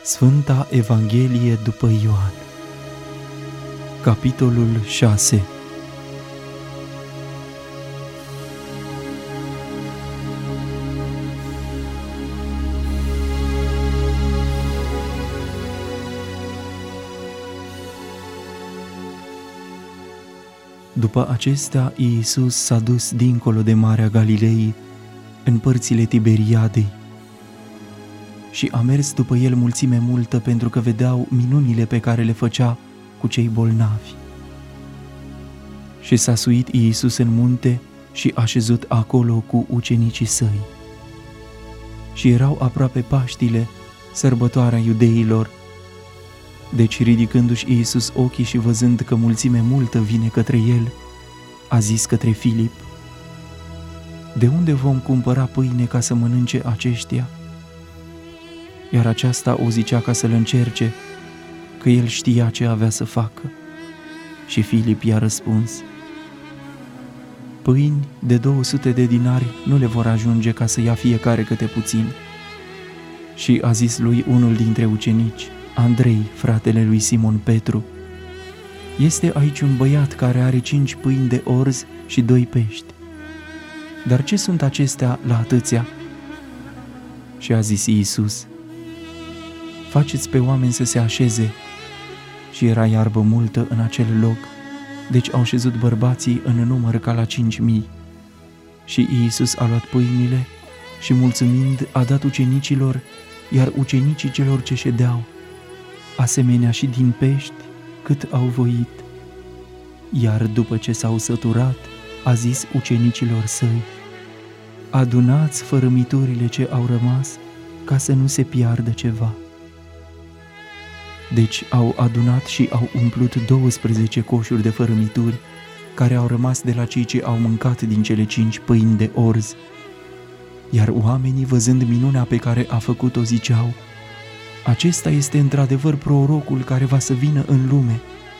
Sfânta Evanghelie după Ioan, capitolul 6. După acestea, Iisus s-a dus dincolo de Marea Galilei, în părțile Tiberiadei, și a mers după el mulțime multă, pentru că vedeau minunile pe care le făcea cu cei bolnavi. Și s-a suit Iisus în munte și a șezut acolo cu ucenicii săi. Și erau aproape Paștile, sărbătoarea iudeilor. Deci, ridicându-și Iisus ochii și văzând că mulțime multă vine către el, a zis către Filip: „De unde vom cumpăra pâine ca să mănânce aceștia?” Iar aceasta o zicea ca să-l încerce, că el știa ce avea să facă. Și Filip i-a răspuns: „Pâini de 200 de dinari nu le vor ajunge ca să ia fiecare câte puțin.” Și a zis lui unul dintre ucenici, Andrei, fratele lui Simon Petru: „Este aici un băiat care are 5 pâini de orz și 2 pești. Dar ce sunt acestea la atâția?” Și a zis Iisus: „Faceți pe oameni să se așeze.” Și era iarbă multă în acel loc, deci au șezut bărbații în număr ca la 5.000. Și Iisus a luat pâinile și, mulțumind, a dat ucenicilor, iar ucenicii celor ce ședeau, asemenea și din pești, cât au voit. Iar după ce s-au săturat, a zis ucenicilor săi: „Adunați fărâmiturile ce au rămas, ca să nu se piardă ceva.” Deci au adunat și au umplut 12 coșuri de fărâmituri, care au rămas de la cei ce au mâncat din cele 5 pâini de orz. Iar oamenii, văzând minunea pe care a făcut-o, ziceau: „Acesta este într-adevăr prorocul care va să vină în lume.”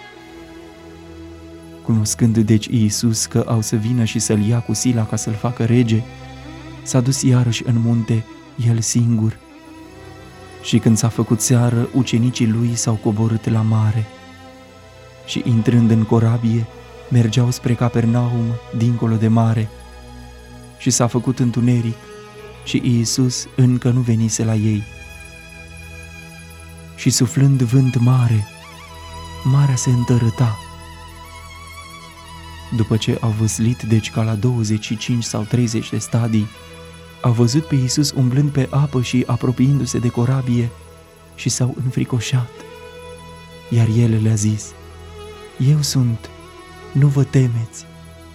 Cunoscând deci Iisus că au să vină și să-l ia cu sila ca să-l facă rege, s-a dus iarăși în munte, el singur. Și când s-a făcut seară, ucenicii lui s-au coborât la mare. Și intrând în corabie, mergeau spre Capernaum, dincolo de mare. Și s-a făcut întuneric și Iisus încă nu venise la ei. Și suflând vânt mare, marea se întărâta. După ce au văslit deci ca la 25 sau 30 de stadii, au văzut pe Iisus umblând pe apă și apropiindu-se de corabie și s-au înfricoșat. Iar El le-a zis: „Eu sunt, nu vă temeți.”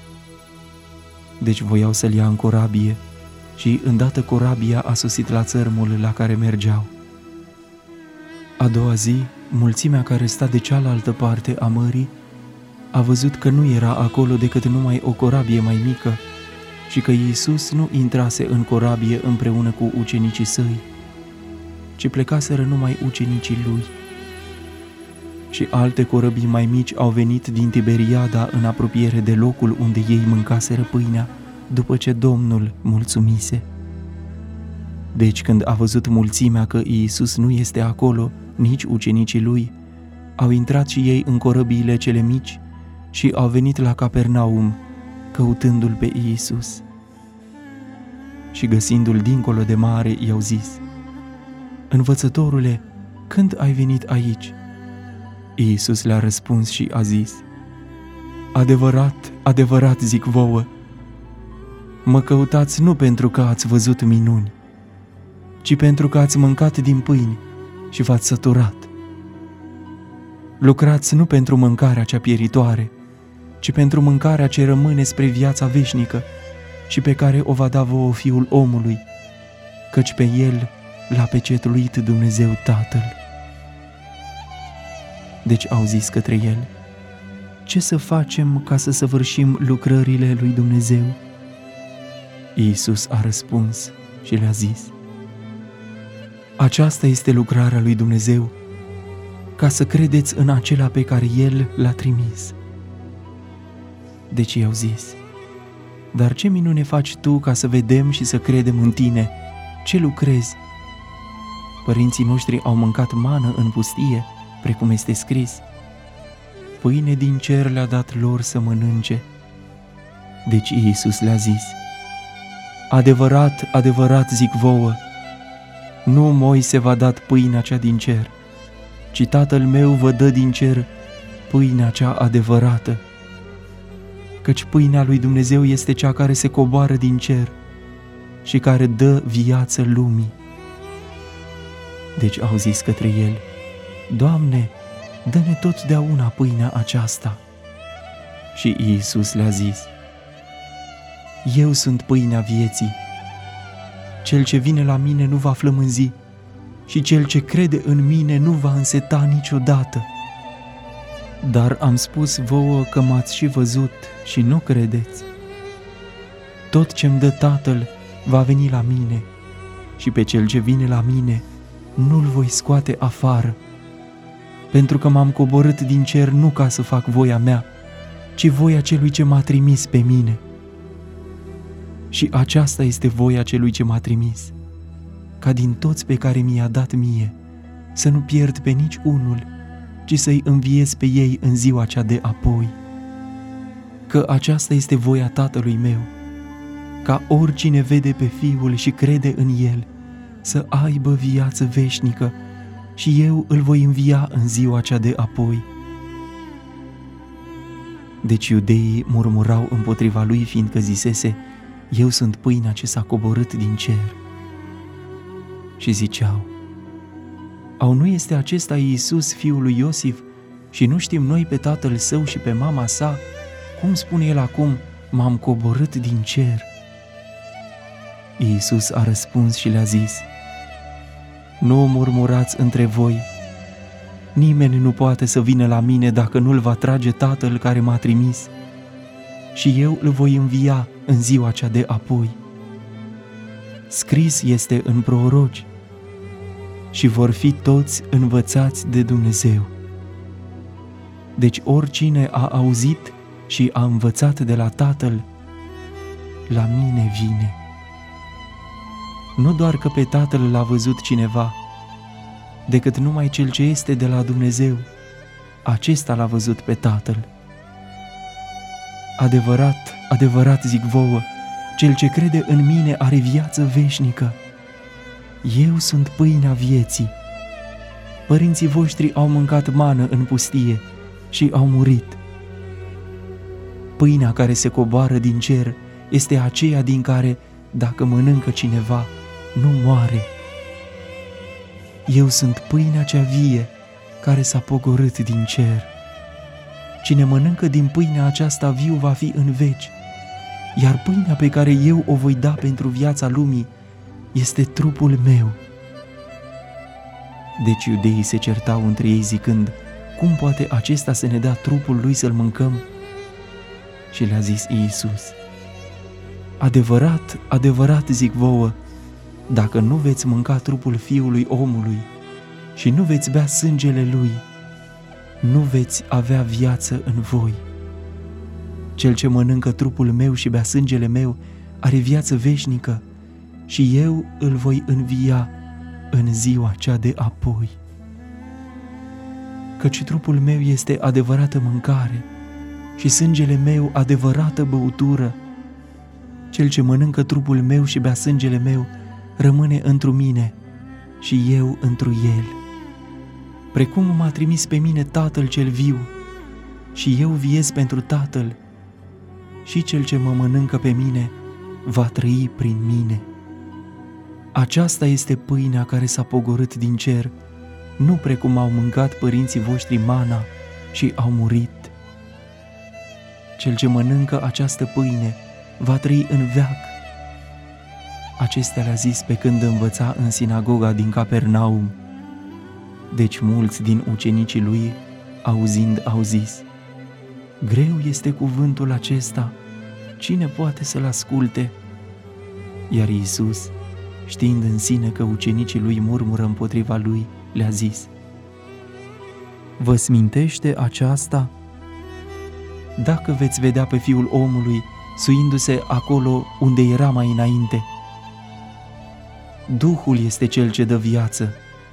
Deci voiau să-l ia în corabie și îndată corabia a sosit la țărmul la care mergeau. A doua zi, mulțimea care sta de cealaltă parte a mării a văzut că nu era acolo decât numai o corabie mai mică și că Iisus nu intrase în corabie împreună cu ucenicii săi, ci plecaseră numai ucenicii lui. Și alte corăbii mai mici au venit din Tiberiada în apropiere de locul unde ei mâncaseră pâinea, după ce Domnul mulțumise. Deci când a văzut mulțimea că Iisus nu este acolo, nici ucenicii lui, au intrat și ei în corăbiile cele mici și au venit la Capernaum, căutându-l pe Iisus. Și găsindu-l dincolo de mare, i-au zis: „Învățătorule, când ai venit aici?” Iisus le-a răspuns și a zis: „Adevărat, adevărat zic vouă, mă căutați nu pentru că ați văzut minuni, ci pentru că ați mâncat din pâini și v-ați săturat. Lucrați nu pentru mâncarea cea pieritoare, ci pentru mâncarea ce rămâne spre viața veșnică și pe care o va da vouă Fiul omului, căci pe El l-a pecetluit Dumnezeu Tatăl.” Deci au zis către el: „Ce să facem ca să săvârșim lucrările lui Dumnezeu?” Iisus a răspuns și le-a zis: „Aceasta este lucrarea lui Dumnezeu, ca să credeți în acela pe care El l-a trimis.” Deci i-au zis: „Dar ce minune faci tu ca să vedem și să credem în tine? Ce lucrezi?” Părinții noștri au mâncat mană în pustie, precum este scris: pâine din cer le-a dat lor să mănânce. Deci Iisus le-a zis: adevărat, adevărat zic vouă, nu Moise v-a dat pâinea cea din cer, ci Tatăl meu vă dă din cer pâinea cea adevărată. Căci pâinea lui Dumnezeu este cea care se coboară din cer și care dă viață lumii. Deci au zis către el: Doamne, dă-ne totdeauna pâinea aceasta. Și Iisus le-a zis: eu sunt pâinea vieții. Cel ce vine la mine nu va flămânzi și cel ce crede în mine nu va înseta niciodată. Dar am spus vouă că m-ați și văzut și nu credeți. Tot ce-mi dă Tatăl va veni la mine și pe cel ce vine la mine nu-l voi scoate afară, pentru că m-am coborât din cer nu ca să fac voia mea, ci voia celui ce m-a trimis pe mine. Și aceasta este voia celui ce m-a trimis, ca din toți pe care mi-a dat mie, să nu pierd pe nici unul, ci să-i înviez pe ei în ziua cea de apoi. Că aceasta este voia Tatălui meu, ca oricine vede pe Fiul și crede în El, să aibă viață veșnică și eu îl voi învia în ziua cea de apoi. Deci iudeii murmurau împotriva lui, fiindcă zisese: eu sunt pâinea ce s-a coborât din cer. Și ziceau: au, nu este acesta Iisus, fiul lui Iosif, și nu știm noi pe tatăl său și pe mama sa? Cum spune el acum: m-am coborât din cer? Iisus a răspuns și le-a zis: nu murmurați între voi. Nimeni nu poate să vină la mine dacă nu-l va trage Tatăl care m-a trimis, și eu îl voi învia în ziua cea de apoi. Scris este în proroci: și vor fi toți învățați de Dumnezeu. Deci oricine a auzit și a învățat de la Tatăl, la mine vine. Nu doar că pe Tatăl l-a văzut cineva, decât numai cel ce este de la Dumnezeu, acesta l-a văzut pe Tatăl. Adevărat, adevărat zic vouă, cel ce crede în mine are viață veșnică. Eu sunt pâinea vieții. Părinții voștri au mâncat mană în pustie și au murit. Pâinea care se coboară din cer este aceea din care, dacă mănâncă cineva, nu moare. Eu sunt pâinea cea vie care s-a pogorât din cer. Cine mănâncă din pâinea aceasta viu va fi în veci, iar pâinea pe care eu o voi da pentru viața lumii este trupul meu. Deci iudeii se certau între ei zicând: cum poate acesta să ne dea trupul lui să-l mâncăm? Și le-a zis Iisus: adevărat, adevărat zic vouă, dacă nu veți mânca trupul Fiului omului și nu veți bea sângele lui, nu veți avea viață în voi. Cel ce mănâncă trupul meu și bea sângele meu are viață veșnică și eu îl voi învia în ziua cea de apoi. Căci trupul meu este adevărată mâncare și sângele meu adevărată băutură. Cel ce mănâncă trupul meu și bea sângele meu rămâne întru mine și eu întru el. Precum m-a trimis pe mine Tatăl cel viu și eu viez pentru Tatăl, și cel ce mă mănâncă pe mine va trăi prin mine. Aceasta este pâinea care s-a pogorât din cer, nu precum au mâncat părinții voștri mana și au murit. Cel ce mănâncă această pâine va trăi în veac. Acestea le-a zis pe când învăța în sinagoga din Capernaum. Deci mulți din ucenicii lui, auzind, au zis: greu este cuvântul acesta, cine poate să-l asculte? Iar Iisus, știind în sine că ucenicii lui murmură împotriva lui, le-a zis: vă smintește aceasta? Dacă veți vedea pe Fiul omului suindu-se acolo unde era mai înainte. Duhul este cel ce dă viață,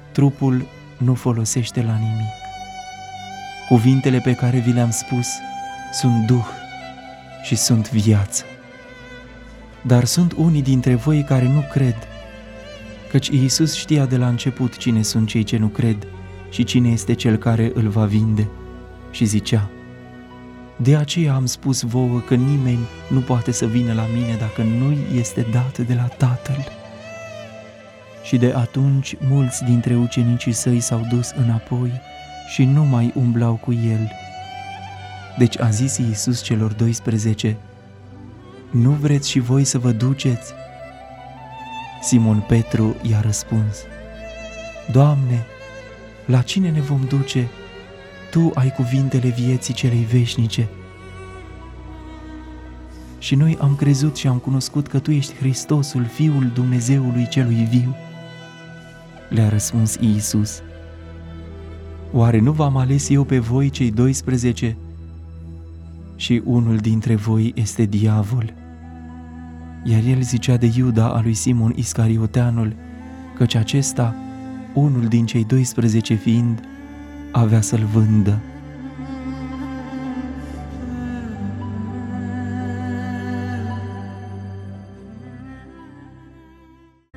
trupul nu folosește la nimic. Cuvintele pe care vi le-am spus sunt duh și sunt viață. Dar sunt unii dintre voi care nu cred, căci Iisus știa de la început cine sunt cei ce nu cred și cine este cel care îl va vinde. Și zicea: de aceea am spus vouă că nimeni nu poate să vină la mine dacă nu-i este dat de la Tatăl. Și de atunci mulți dintre ucenicii săi s-au dus înapoi și nu mai umblau cu el. Deci a zis Iisus celor 12: nu vreți și voi să vă duceți? Simon Petru i-a răspuns: Doamne, la cine ne vom duce? Tu ai cuvintele vieții celei veșnice. Și noi am crezut și am cunoscut că Tu ești Hristosul, Fiul Dumnezeului celui viu. Le-a răspuns Iisus: oare nu v-am ales eu pe voi cei 12? Și unul dintre voi este diavol. Iar el zicea de Iuda, a lui Simon Iscarioteanul, căci acesta, unul din cei 12 fiind, avea să-l vândă.